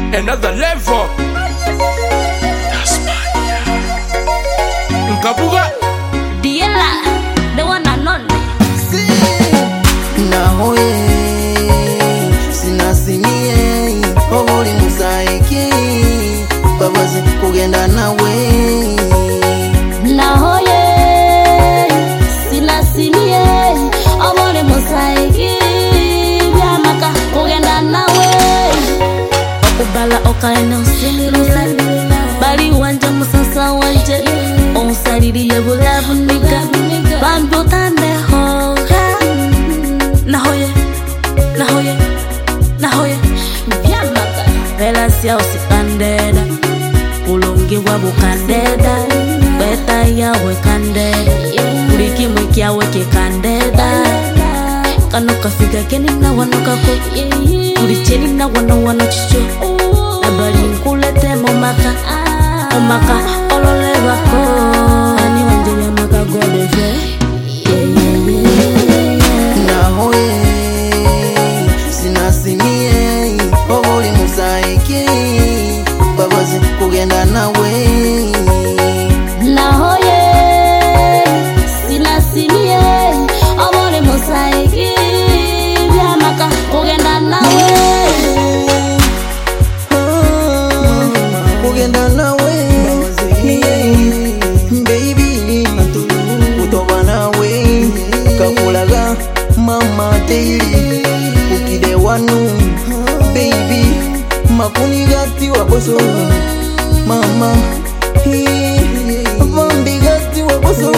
another level. Tasmania. Nkabuga. Diela, the one and only. Nahoye, sinasimie, obuli musaiki, babazi kugenda nawe. Nahoye, sinasimie, obuli musaiki, byamaka kugenda nawe. Okubala okaina usilirula, bali wanja musasa wanje, onsaliriye bulabu niga, bambi otande hoga. Nahoye, nahoye, nahoye, byamaka vela siya usikandeda, ulongi wabu kandeda, beta yawe kandeda, uliki mwiki yawe kikandeda. Kano kafiga keni na wanokako, ulicheni na wano chicho, abali nkulete momaka, omaka olole wako, ani wanje byamaka godeve. Nahoye, sinasimie, obuli musaiki, babazi kugenda nawe. Nahoye, sinasimie, obuli musaiki, byamaka kugenda nawe. Kugenda nawe, baby, kutoba nawe, kakulaga mama daily, ukide wanu, baby, makuni gati waboso, mama, vambi gati waboso,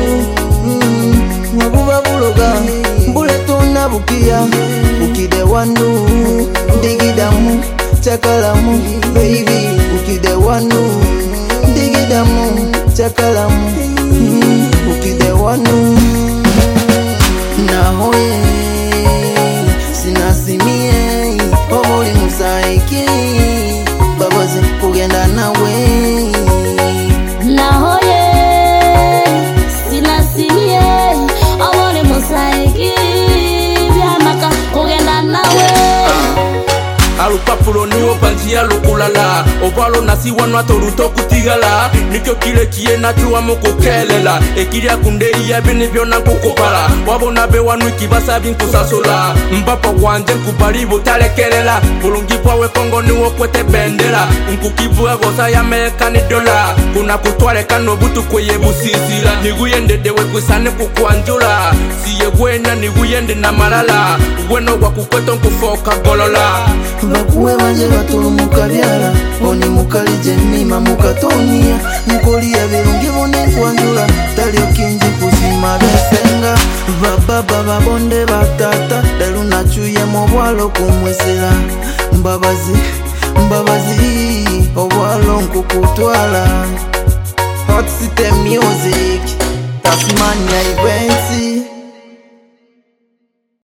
wabuba buloga, buleto na bukia, ukide wanu, digidamu, chakalamu, baby, ukide wanu, digidamu, chakalamu, ukide wanu. Nahoye, sinasimie, obuli musaiki, babazi kugenda nawe. Nahoye, sinasimie, obuli musaiki, byamaka kugenda nawe. Alupapulo niwo panjia lukulala, obalo nasi wano atoluto kutigala, nikyo kile kiye natuwa mukukelela, ekiria kunde iya bini byona kukupala, wabona be wanu ikibasa binkusasola, mbapa wanje nkubali butalekelela, bulungi bwawe Kongo niwo kwete bendera, nkukibwa gosa ya meka ni dola, kuna kutwale kano butu kweye busizira, niguyende dewe kwisane kukwanjula, siye gwena niguyende na malala, weno wakukweto nkufoka golola. Bakuwe banje batulu mukabyala, oni mukalije mima mukatonia, mukoliya birungi bone kwanjula, talio kinji kusima besenga, bababa babonde batata, dalu nachuye mobwalo kumwesela, mbabazi, mbabazi, obwalo nkukutwala. Hot City Music, Tasmania.